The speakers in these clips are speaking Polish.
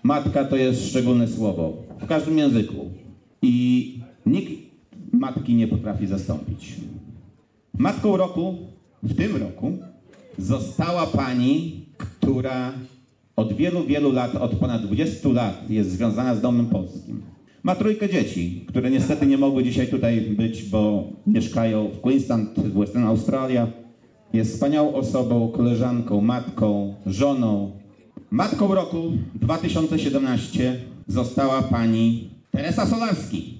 Matka to jest szczególne słowo w każdym języku i nikt matki nie potrafi zastąpić. Matką roku w tym roku została pani, która od wielu lat, od ponad 20 lat jest związana z Domem Polskim. Ma 3 dzieci, które niestety nie mogły dzisiaj tutaj być, bo mieszkają w Queensland, Western Australia. Jest wspaniałą osobą, koleżanką, matką, żoną. Matką roku 2017 została pani Teresa Solarski.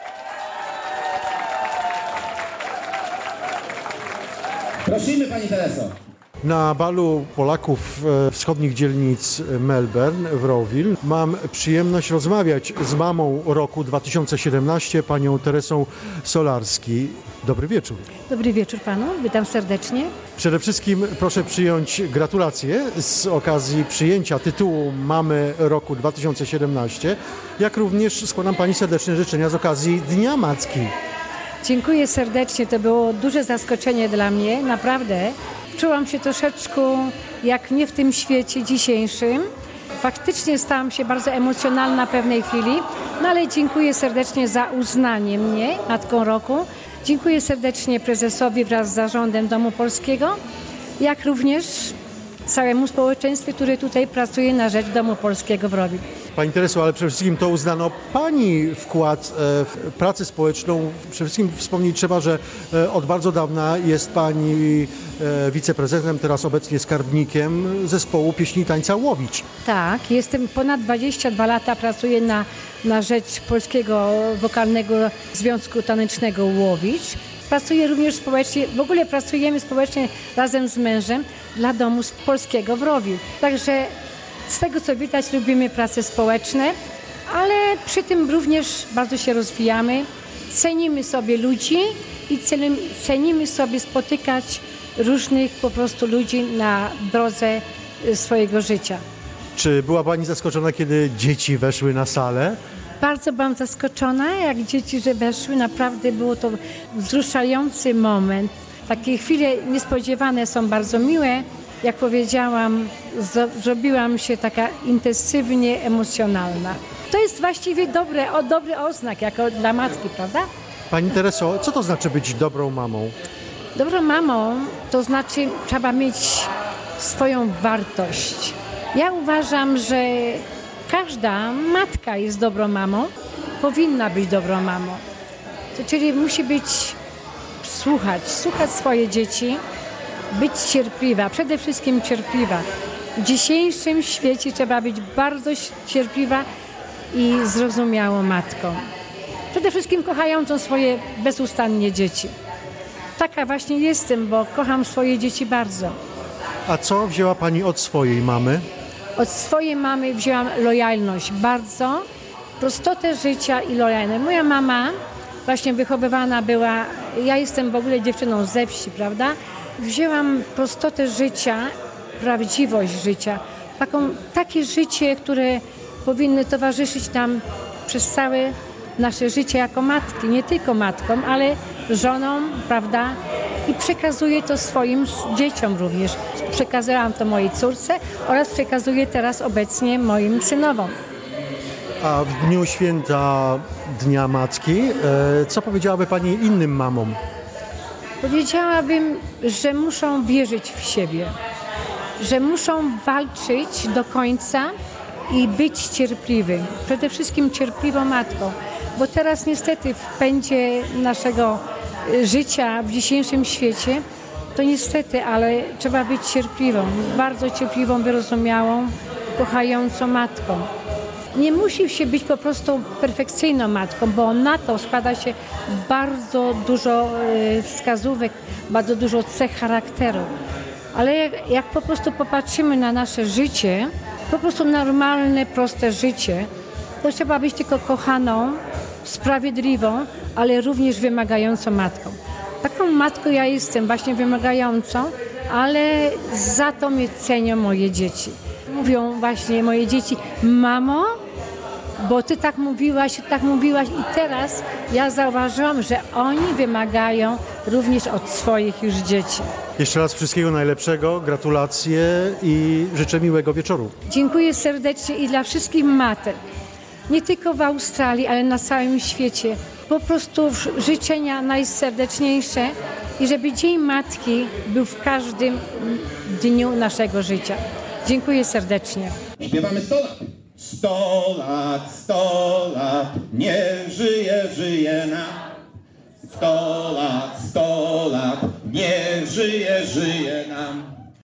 Prosimy, pani Tereso. Na balu Polaków wschodnich dzielnic Melbourne w Rowville mam przyjemność rozmawiać z mamą roku 2017, panią Teresą Solarski. Dobry wieczór. Dobry wieczór panu, witam serdecznie. Przede wszystkim proszę przyjąć gratulacje z okazji przyjęcia tytułu Mamy roku 2017, jak również składam pani serdeczne życzenia z okazji Dnia Matki. Dziękuję serdecznie, to było duże zaskoczenie dla mnie, naprawdę. Czułam się troszeczkę jak nie w tym świecie dzisiejszym. Faktycznie stałam się bardzo emocjonalna w pewnej chwili, no ale dziękuję serdecznie za uznanie mnie Matką Roku. Dziękuję serdecznie prezesowi wraz z zarządem Domu Polskiego, jak również całemu społeczeństwu, które tutaj pracuje na rzecz Domu Polskiego w Rowville. Pani Tereso, ale przede wszystkim to uznano pani wkład w pracę społeczną. Przede wszystkim wspomnieć trzeba, że od bardzo dawna jest pani wiceprezydentem, teraz obecnie skarbnikiem zespołu pieśni i tańca Łowicz. Tak, jestem ponad 22 lata, pracuję na rzecz Polskiego Wokalnego Związku Tanecznego Łowicz. Pracuję również społecznie, w ogóle pracujemy społecznie razem z mężem dla Domu Polskiego w Rowville. Także z tego co widać lubimy prace społeczne, ale przy tym również bardzo się rozwijamy. Cenimy sobie ludzi i cenimy sobie spotykać różnych po prostu ludzi na drodze swojego życia. Czy była pani zaskoczona, kiedy dzieci weszły na salę? Bardzo byłam zaskoczona, jak dzieci, że weszły. Naprawdę było to wzruszający moment. Takie chwile niespodziewane są bardzo miłe. Jak powiedziałam, zrobiłam się taka intensywnie emocjonalna. To jest właściwie dobry oznak jako dla matki, prawda? Pani Tereso, co to znaczy być dobrą mamą? Dobrą mamą to znaczy trzeba mieć swoją wartość. Ja uważam, że każda matka jest dobrą mamą, powinna być dobrą mamą. Czyli musi być słuchać swoje dzieci, być cierpliwa, przede wszystkim cierpliwa. W dzisiejszym świecie trzeba być bardzo cierpliwa i zrozumiałą matką. Przede wszystkim kochającą swoje bezustannie dzieci. Taka właśnie jestem, bo kocham swoje dzieci bardzo. A co wzięła pani od swojej mamy? Od swojej mamy wzięłam lojalność, bardzo prostotę życia i lojalność. Moja mama właśnie wychowywana była, ja jestem w ogóle dziewczyną ze wsi, prawda? Wzięłam prostotę życia, prawdziwość życia, takie życie, które powinny towarzyszyć nam przez całe nasze życie jako matki, nie tylko matkom, ale żonom, prawda? I przekazuję to swoim dzieciom również. Przekazałam to mojej córce oraz przekazuję teraz obecnie moim synowom. A w dniu święta Dnia Matki, co powiedziałaby pani innym mamom? Powiedziałabym, że muszą wierzyć w siebie, że muszą walczyć do końca i być cierpliwy. Przede wszystkim cierpliwą matką, bo teraz niestety w pędzie naszego życia w dzisiejszym świecie, to niestety, ale trzeba być cierpliwą, bardzo cierpliwą, wyrozumiałą, kochającą matką. Nie musi się być po prostu perfekcyjną matką, bo na to składa się bardzo dużo wskazówek, bardzo dużo cech charakteru. Ale jak po prostu popatrzymy na nasze życie, po prostu normalne, proste życie, to trzeba być tylko kochaną, sprawiedliwą, ale również wymagającą matką. Taką matką ja jestem, właśnie wymagającą, ale za to mnie cenią moje dzieci. Mówią właśnie moje dzieci: mamo, bo ty tak mówiłaś i teraz ja zauważyłam, że oni wymagają również od swoich już dzieci. Jeszcze raz wszystkiego najlepszego, gratulacje i życzę miłego wieczoru. Dziękuję serdecznie i dla wszystkich matek, nie tylko w Australii, ale na całym świecie. Po prostu życzenia najserdeczniejsze i żeby Dzień Matki był w każdym dniu naszego życia. Dziękuję serdecznie. Śpiewamy 100 lat. 100 lat, niech żyje nam. 100 lat, niech żyje nam.